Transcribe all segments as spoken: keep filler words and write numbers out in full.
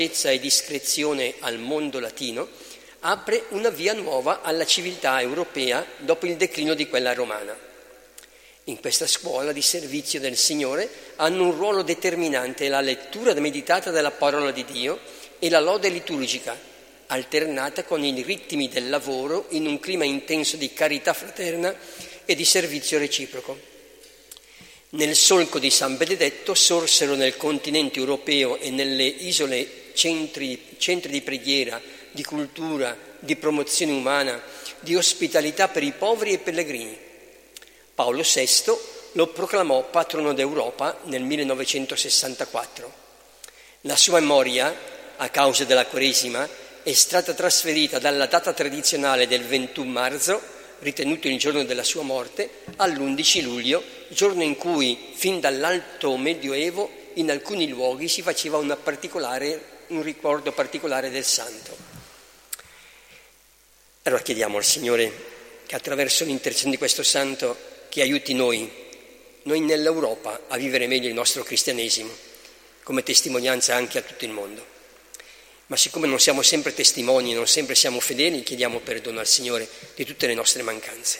e discrezione al mondo latino, apre una via nuova alla civiltà europea dopo il declino di quella romana. In questa scuola di servizio del Signore hanno un ruolo determinante la lettura meditata della parola di Dio e la lode liturgica, alternata con i ritmi del lavoro in un clima intenso di carità fraterna e di servizio reciproco. Nel solco di San Benedetto sorsero nel continente europeo e nelle isole centri, centri di preghiera, di cultura, di promozione umana, di ospitalità per i poveri e pellegrini. Paolo sesto lo proclamò patrono d'Europa nel millenovecentosessantaquattro. La sua memoria, a causa della Quaresima, è stata trasferita dalla data tradizionale del ventuno marzo, ritenuto il giorno della sua morte, all'undici luglio, giorno in cui, fin dall'alto medioevo, in alcuni luoghi si faceva una particolare, un ricordo particolare del santo. Allora chiediamo al Signore che attraverso l'intercessione di questo santo che aiuti noi, noi nell'Europa, a vivere meglio il nostro cristianesimo, come testimonianza anche a tutto il mondo. Ma siccome non siamo sempre testimoni, non sempre siamo fedeli, chiediamo perdono al Signore di tutte le nostre mancanze.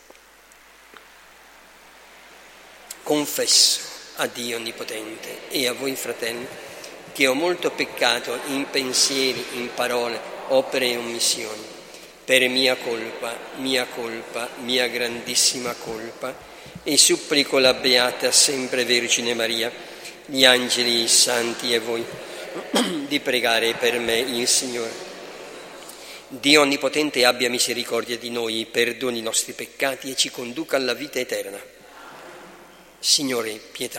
Confesso a Dio Onnipotente e a voi fratelli che ho molto peccato in pensieri, in parole, opere e omissioni, per mia colpa, mia colpa, mia grandissima colpa, e supplico la Beata sempre Vergine Maria, gli angeli, i santi e voi, di pregare per me il Signore. Dio Onnipotente abbia misericordia di noi, perdoni i nostri peccati e ci conduca alla vita eterna. Signore, pietà.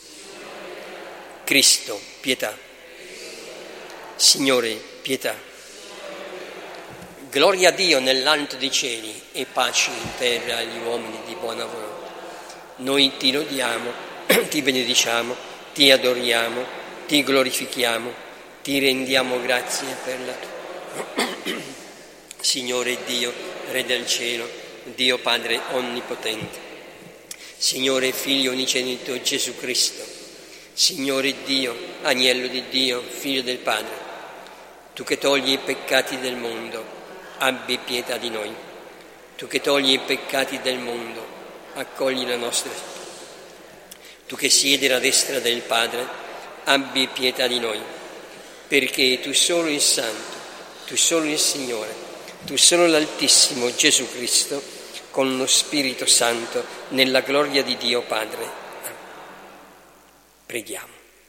Cristo, pietà. Signore, pietà. Gloria a Dio nell'alto dei cieli e pace in terra agli uomini di buona volontà. Noi ti lodiamo, ti benediciamo, ti adoriamo, ti glorifichiamo, ti rendiamo grazie per la tua. Signore Dio, Re del cielo, Dio Padre onnipotente, Signore Figlio unigenito Gesù Cristo, Signore Dio, Agnello di Dio, Figlio del Padre, tu che togli i peccati del mondo, abbi pietà di noi. Tu che togli i peccati del mondo, accogli la nostra. Tu che siedi alla destra del Padre, abbi pietà di noi, perché tu solo il Santo, tu solo il Signore, tu solo l'Altissimo Gesù Cristo, con lo Spirito Santo, nella gloria di Dio Padre. Preghiamo.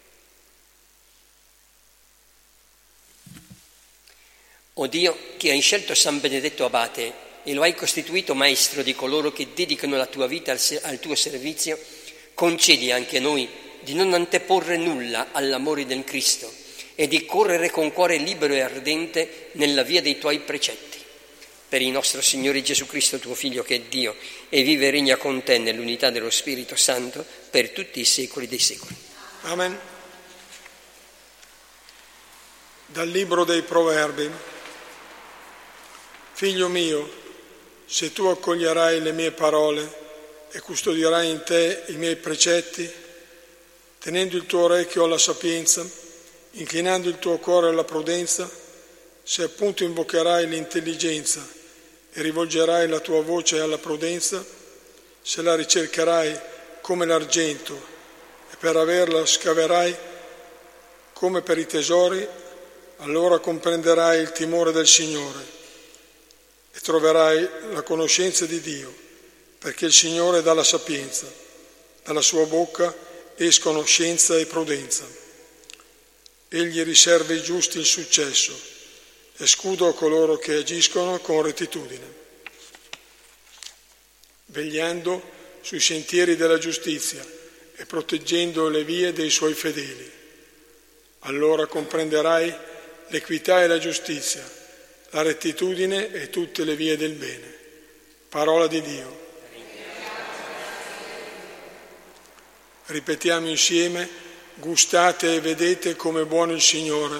O Dio, che hai scelto San Benedetto Abate e lo hai costituito maestro di coloro che dedicano la tua vita al, al tuo servizio, concedi anche a noi di non anteporre nulla all'amore del Cristo e di correre con cuore libero e ardente nella via dei tuoi precetti. Per il nostro Signore Gesù Cristo, tuo Figlio, che è Dio e vive e regna con te nell'unità dello Spirito Santo per tutti i secoli dei secoli. Amen. Dal libro dei Proverbi. Figlio mio, se tu accoglierai le mie parole e custodirai in te i miei precetti, tenendo il tuo orecchio alla sapienza, inclinando il tuo cuore alla prudenza, se appunto invocherai l'intelligenza e rivolgerai la tua voce alla prudenza, se la ricercherai come l'argento e per averla scaverai come per i tesori, allora comprenderai il timore del Signore e troverai la conoscenza di Dio, perché il Signore dà la sapienza, dalla sua bocca escono scienza e prudenza. Egli riserva ai giusti il successo e scudo a coloro che agiscono con rettitudine. Vegliando sui sentieri della giustizia e proteggendo le vie dei suoi fedeli. Allora comprenderai l'equità e la giustizia, la rettitudine e tutte le vie del bene. Parola di Dio. Ripetiamo insieme: gustate e vedete come è buono il Signore.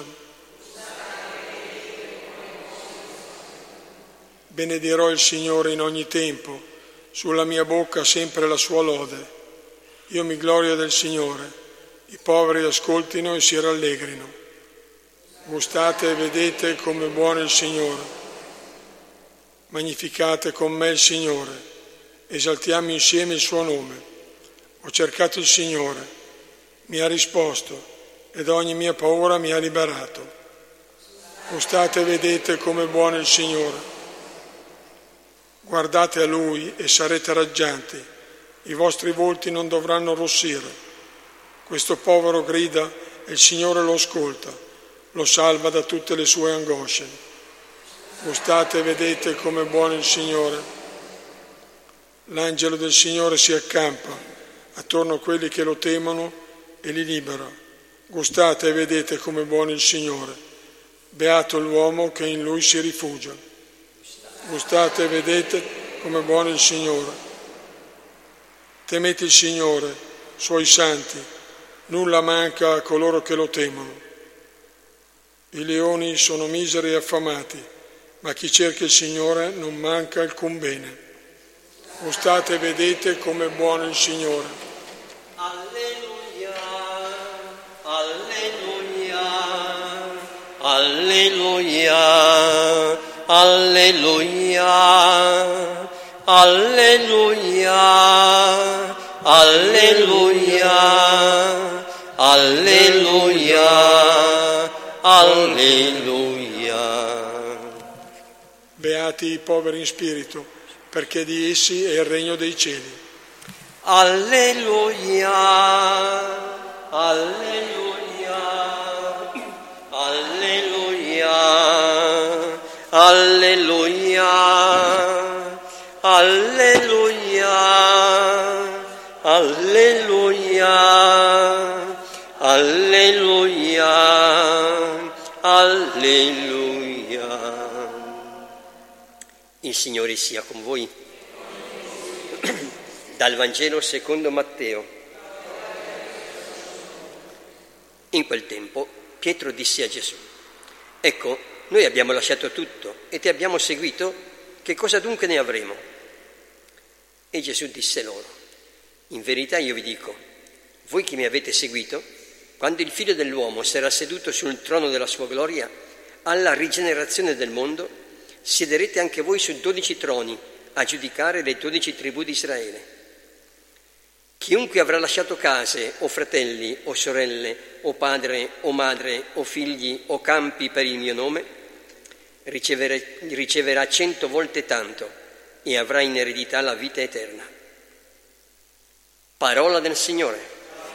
Benedirò il Signore in ogni tempo, sulla mia bocca sempre la sua lode. Io mi glorio del Signore, i poveri ascoltino e si rallegrino. Gustate e vedete come è buono il Signore. Magnificate con me il Signore. Esaltiamo insieme il suo nome. Ho cercato il Signore, mi ha risposto e da ogni mia paura mi ha liberato. Gustate e vedete come è buono il Signore. Guardate a Lui e sarete raggianti. I vostri volti non dovranno rossire. Questo povero grida e il Signore lo ascolta. Lo salva da tutte le sue angosce. Gustate e vedete come è buono il Signore. L'angelo del Signore si accampa attorno a quelli che lo temono e li libera. Gustate e vedete come è buono il Signore. Beato l'uomo che in Lui si rifugia. Gustate e vedete come è buono il Signore. Temete il Signore, suoi santi. Nulla manca a coloro che lo temono. I leoni sono miseri e affamati, ma chi cerca il Signore non manca alcun bene. Gustate e vedete come è buono il Signore. Alleluia, alleluia, alleluia, alleluia, alleluia, alleluia, alleluia. Alleluia. Beati i poveri in spirito, perché di essi è il regno dei cieli. Alleluia. Alleluia. Alleluia. Alleluia. Alleluia. Alleluia. Alleluia, alleluia. Il Signore sia con voi. Dal Vangelo secondo Matteo. In quel tempo Pietro disse a Gesù: ecco, noi abbiamo lasciato tutto e ti abbiamo seguito, che cosa dunque ne avremo? E Gesù disse loro: in verità io vi dico, voi che mi avete seguito, quando il Figlio dell'uomo sarà seduto sul trono della sua gloria, alla rigenerazione del mondo, siederete anche voi su dodici troni a giudicare le dodici tribù di Israele. Chiunque avrà lasciato case o fratelli o sorelle o padre o madre o figli o campi per il mio nome, riceverà cento volte tanto e avrà in eredità la vita eterna. Parola del Signore.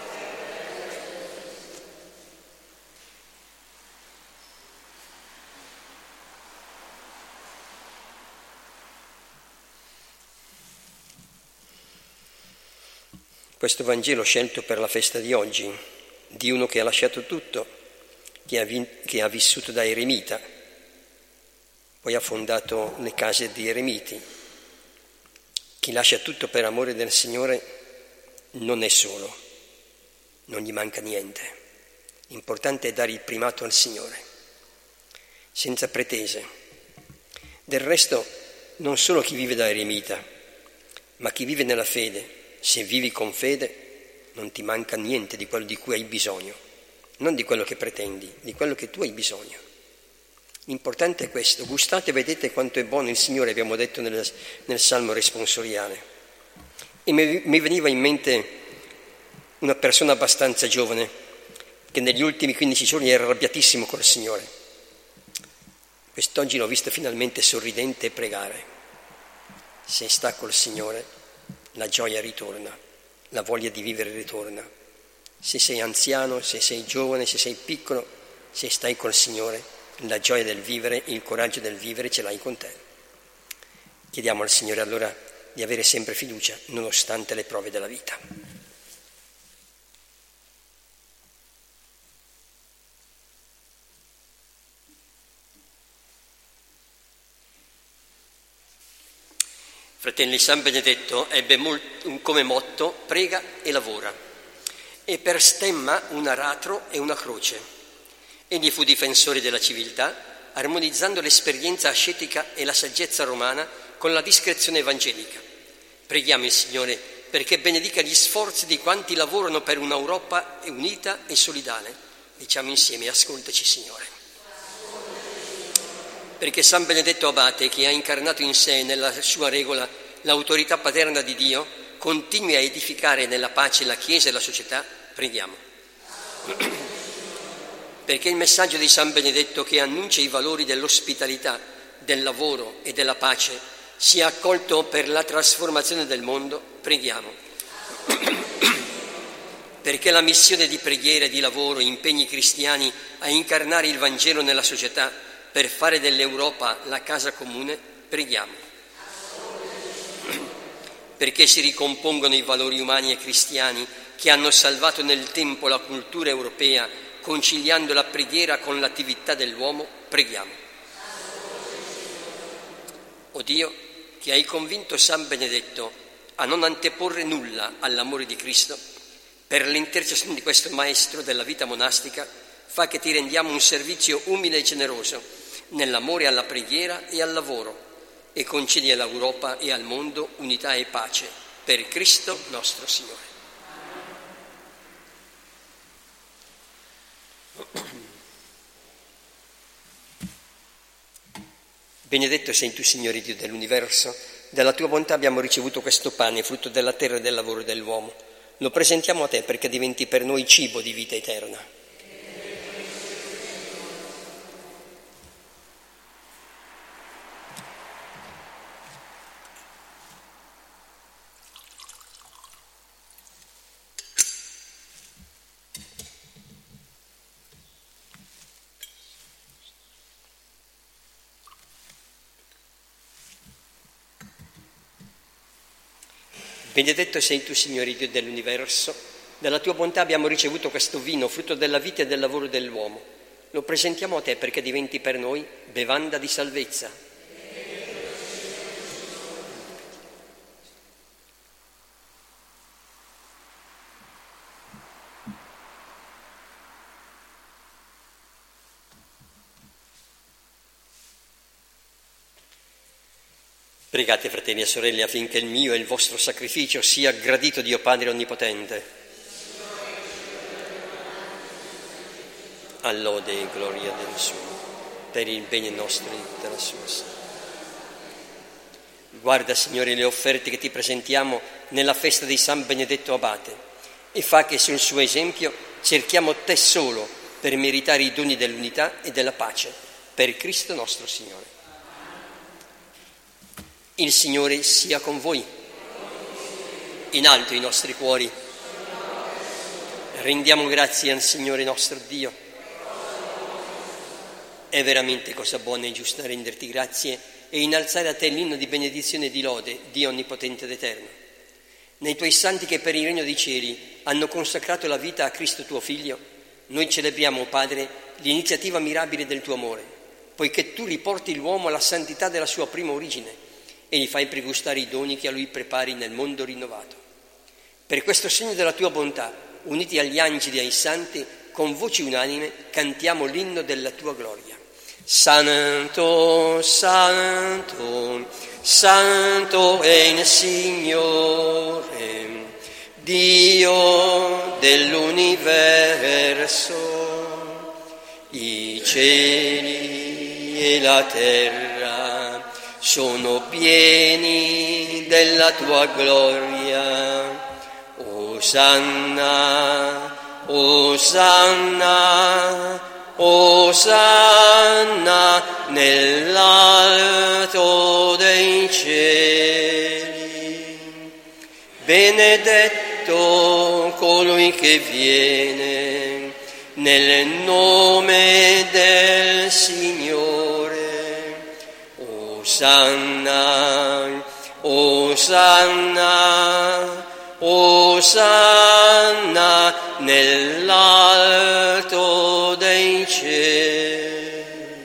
Questo Vangelo scelto per la festa di oggi, di uno che ha lasciato tutto, che ha, vi- che ha vissuto da eremita, poi ha fondato le case di eremiti. Chi lascia tutto per amore del Signore non è solo, non gli manca niente. L'importante è dare il primato al Signore, senza pretese. Del resto, non solo chi vive da eremita, ma chi vive nella fede. Se vivi con fede non ti manca niente di quello di cui hai bisogno, non di quello che pretendi, di quello che tu hai bisogno. L'importante è questo: gustate e vedete quanto è buono il Signore, abbiamo detto nel, nel Salmo responsoriale. E mi, mi veniva in mente una persona abbastanza giovane che negli ultimi quindici giorni era arrabbiatissimo col Signore. Quest'oggi l'ho visto finalmente sorridente e pregare. Se sta col Signore la gioia ritorna, la voglia di vivere ritorna. Se sei anziano, se sei giovane, se sei piccolo, se stai col Signore, la gioia del vivere, il coraggio del vivere ce l'hai con te. Chiediamo al Signore allora di avere sempre fiducia, nonostante le prove della vita. Fratelli, San Benedetto ebbe molto, come motto prega e lavora, e per stemma un aratro e una croce. Egli fu difensore della civiltà, armonizzando l'esperienza ascetica e la saggezza romana con la discrezione evangelica. Preghiamo il Signore perché benedica gli sforzi di quanti lavorano per un'Europa unita e solidale. Diciamo insieme: ascoltaci, Signore. perché San Benedetto Abate, che ha incarnato in sé nella sua regola l'autorità paterna di Dio, continui a edificare nella pace la Chiesa e la società, preghiamo. Perché il messaggio di San Benedetto, che annuncia i valori dell'ospitalità, del lavoro e della pace, sia accolto per la trasformazione del mondo, preghiamo. Perché la missione di preghiera e di lavoro impegni i cristiani a incarnare il Vangelo nella società per fare dell'Europa la casa comune, preghiamo. Perché si ricompongono i valori umani e cristiani che hanno salvato nel tempo la cultura europea, conciliando la preghiera con l'attività dell'uomo, preghiamo. O Dio, che hai convinto San Benedetto a non anteporre nulla all'amore di Cristo, per l'intercessione di questo maestro della vita monastica, fa che ti rendiamo un servizio umile e generoso nell'amore alla preghiera e al lavoro, e concedi all'Europa e al mondo unità e pace, per Cristo nostro Signore. Benedetto sei tu, Signore Dio dell'universo, dalla tua bontà abbiamo ricevuto questo pane, frutto della terra e del lavoro dell'uomo. Lo presentiamo a te perché diventi per noi cibo di vita eterna. Benedetto sei tu, Signore Dio dell'universo, dalla tua bontà abbiamo ricevuto questo vino, frutto della vita e del lavoro dell'uomo. Lo presentiamo a te perché diventi per noi bevanda di salvezza. Pregate, fratelli e sorelle, affinché il mio e il vostro sacrificio sia gradito Dio Padre Onnipotente. All'ode e gloria del suo, per il bene nostro e della sua salute. Guarda, Signore, le offerte che ti presentiamo nella festa di San Benedetto Abate e fa che sul suo esempio cerchiamo te solo per meritare i doni dell'unità e della pace, per Cristo nostro Signore. Il Signore sia con voi. In alto i nostri cuori. Rendiamo grazie al Signore nostro Dio. È veramente cosa buona e giusta renderti grazie e innalzare a te l'inno di benedizione e di lode, Dio onnipotente ed eterno. Nei tuoi santi che per il regno dei cieli hanno consacrato la vita a Cristo tuo Figlio, noi celebriamo, Padre, l'iniziativa mirabile del tuo amore, poiché tu riporti l'uomo alla santità della sua prima origine e gli fai pregustare i doni che a lui prepari nel mondo rinnovato. Per questo segno della tua bontà, uniti agli angeli e ai santi, con voci unanime cantiamo l'inno della tua gloria. Santo, Santo, Santo è il Signore, Dio dell'universo, i cieli e la terra sono pieni della tua gloria. Osanna, Osanna, Osanna nell'alto dei cieli. Benedetto colui che viene nel nome del Signore. Osanna, Osanna, Osanna nell'alto dei cieli.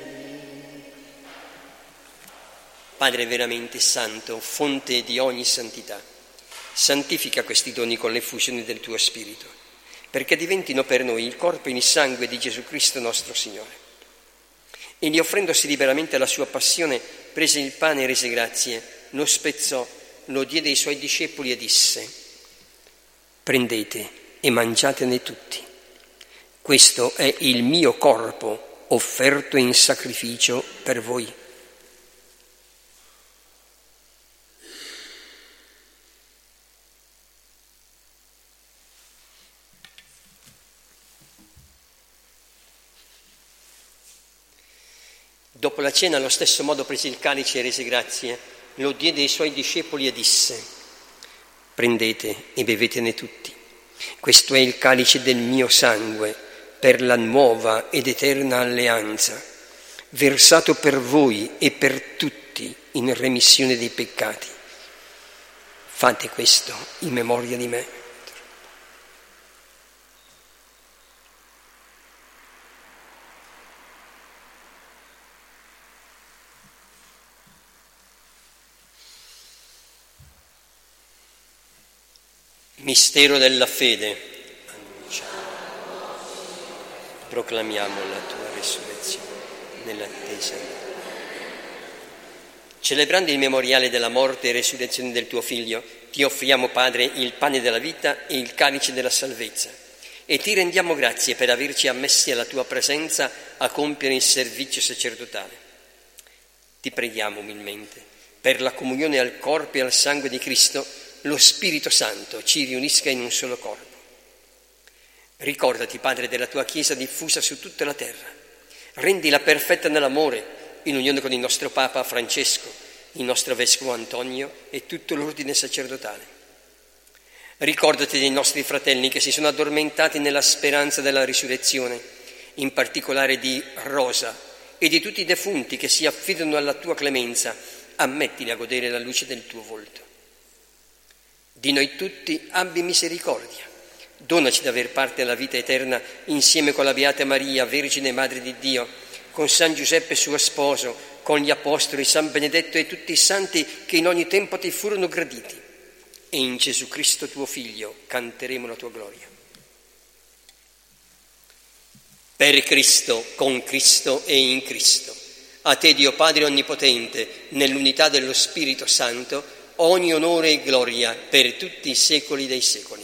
Padre veramente santo, fonte di ogni santità, santifica questi doni con l'effusione del tuo Spirito, perché diventino per noi il corpo e il sangue di Gesù Cristo nostro Signore. Egli, offrendosi liberamente alla sua passione, prese il pane e rese grazie, lo spezzò, lo diede ai suoi discepoli e disse: prendete e mangiatene tutti. Questo è il mio corpo offerto in sacrificio per voi. Dopo la cena, allo stesso modo, prese il calice e rese grazie, lo diede ai suoi discepoli e disse: prendete e bevetene tutti. Questo è il calice del mio sangue per la nuova ed eterna alleanza, versato per voi e per tutti in remissione dei peccati. Fate questo in memoria di me. Mistero della fede. Proclamiamo la tua resurrezione nell'attesa. Celebrando il memoriale della morte e resurrezione del tuo Figlio, ti offriamo, Padre, il pane della vita e il calice della salvezza, e ti rendiamo grazie per averci ammessi alla tua presenza a compiere il servizio sacerdotale. Ti preghiamo umilmente, per la comunione al corpo e al sangue di Cristo, lo Spirito Santo ci riunisca in un solo corpo. Ricordati, Padre, della tua Chiesa diffusa su tutta la terra. Rendila perfetta nell'amore, in unione con il nostro Papa Francesco, il nostro Vescovo Antonio e tutto l'ordine sacerdotale. Ricordati dei nostri fratelli che si sono addormentati nella speranza della risurrezione, in particolare di Rosa e di tutti i defunti che si affidano alla tua clemenza. Ammettili a godere la luce del tuo volto. Di noi tutti abbi misericordia. Donaci di aver parte alla vita eterna insieme con la Beata Maria, Vergine Madre di Dio, con San Giuseppe suo sposo, con gli Apostoli, San Benedetto e tutti i santi che in ogni tempo ti furono graditi. E in Gesù Cristo tuo Figlio canteremo la tua gloria. Per Cristo, con Cristo e in Cristo. A te, Dio Padre Onnipotente, nell'unità dello Spirito Santo, ogni onore e gloria per tutti i secoli dei secoli.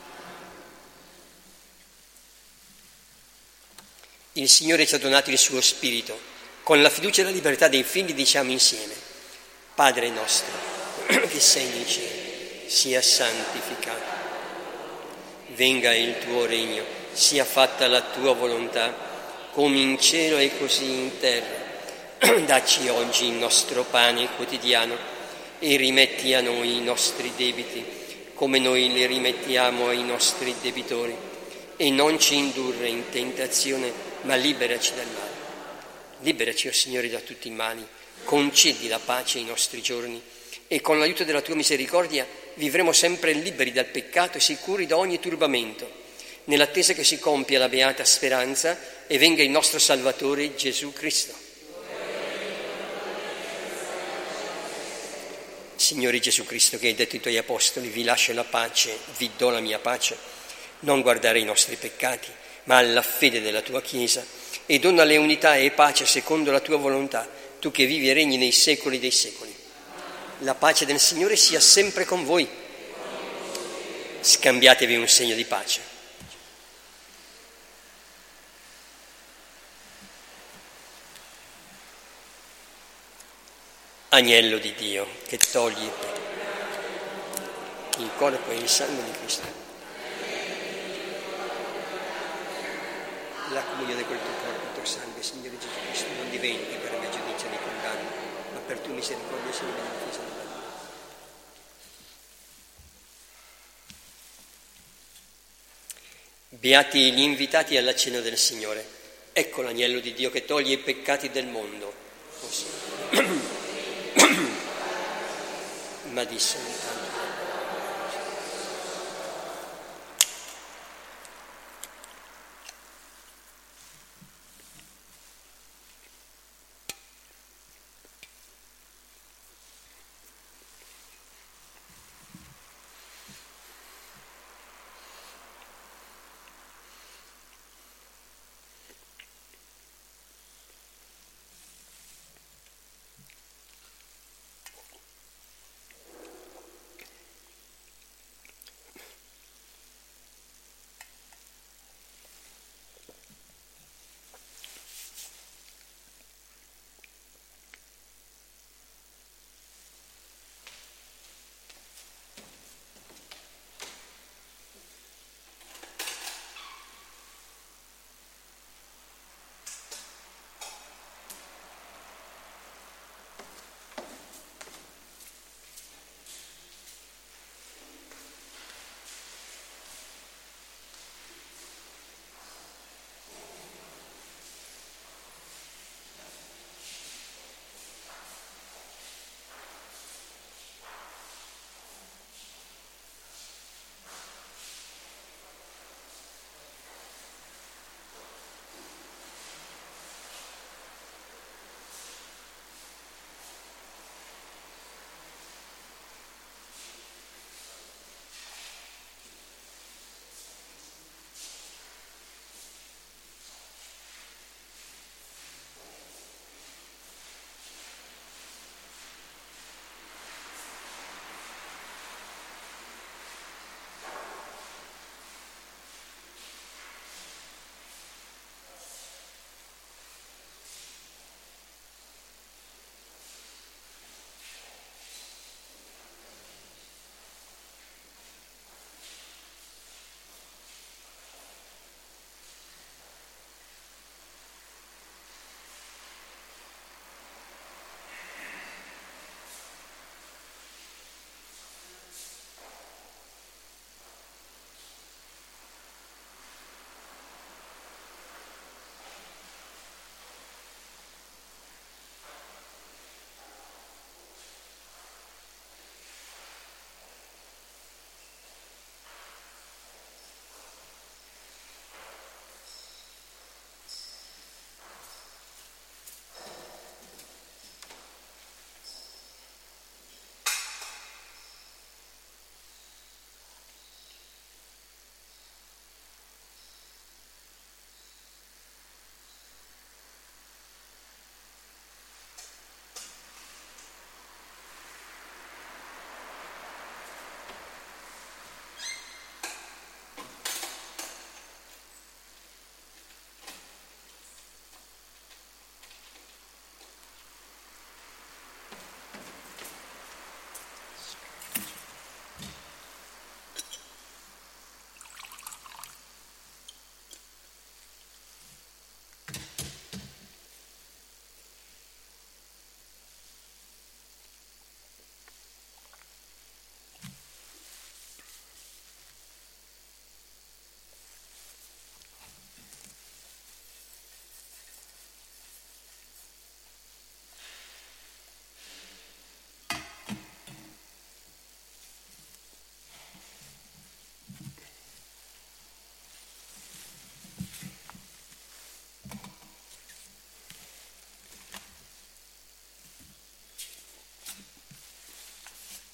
Il Signore ci ha donato il suo Spirito. Con la fiducia e la libertà dei figli diciamo insieme: Padre nostro, che sei nei cieli, sia santificato. Venga il tuo regno, sia fatta la tua volontà, come in cielo e così in terra. Dacci oggi il nostro pane quotidiano e rimetti a noi i nostri debiti, come noi li rimettiamo ai nostri debitori, e non ci indurre in tentazione, ma liberaci dal male. Liberaci, o Signore, da tutti i mali, concedi la pace ai nostri giorni, e con l'aiuto della tua misericordia vivremo sempre liberi dal peccato e sicuri da ogni turbamento, nell'attesa che si compia la beata speranza e venga il nostro Salvatore Gesù Cristo. Signore Gesù Cristo, che hai detto ai tuoi apostoli: vi lascio la pace, vi do la mia pace, non guardare i nostri peccati, ma alla fede della tua Chiesa, e donale unità e pace secondo la tua volontà, tu che vivi e regni nei secoli dei secoli. La pace del Signore sia sempre con voi. Scambiatevi un segno di pace. Agnello di Dio, che togli il corpo e il sangue di Cristo, la comunione col tuo corpo e il tuo sangue, Signore Gesù Cristo, non diventi per me giudizio di condanna, ma per tua misericordia sia la difesa della vita. Beati gli invitati alla cena del Signore. Ecco l'agnello di Dio che toglie i peccati del mondo. Così. Ma di soltanto.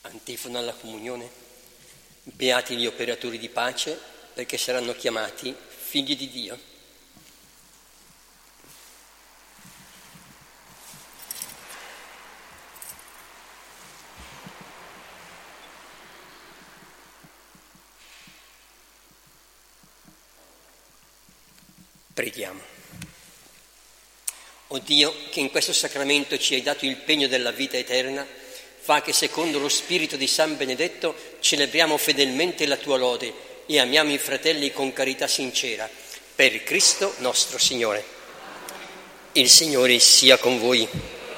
Antifona alla comunione. Beati gli operatori di pace, perché saranno chiamati figli di Dio. Preghiamo. O Dio, che in questo sacramento ci hai dato il pegno della vita eterna, fa che secondo lo spirito di San Benedetto celebriamo fedelmente la tua lode e amiamo i fratelli con carità sincera. Per Cristo nostro Signore. Il Signore sia con voi.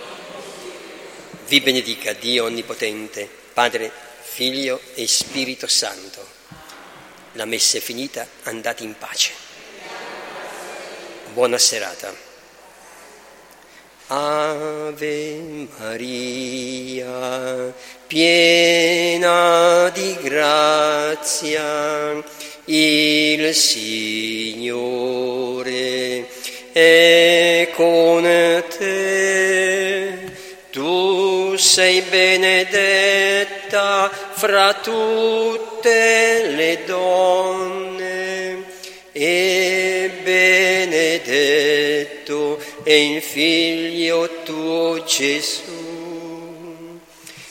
Vi benedica Dio Onnipotente, Padre, Figlio e Spirito Santo. La messa è finita, andate in pace. Buona serata. Ave Maria, piena di grazia, il Signore è con te. Tu sei benedetta fra tutte le donne e benedetto è il Figlio tuo Gesù.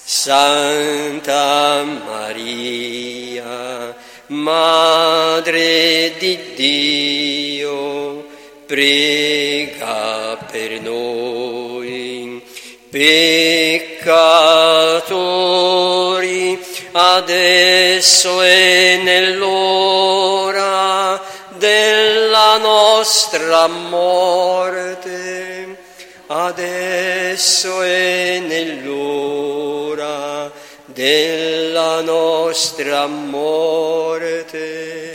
Santa Maria, Madre di Dio, prega per noi peccatori, adesso e nell'ora della nostra morte, adesso e nell'ora della nostra morte.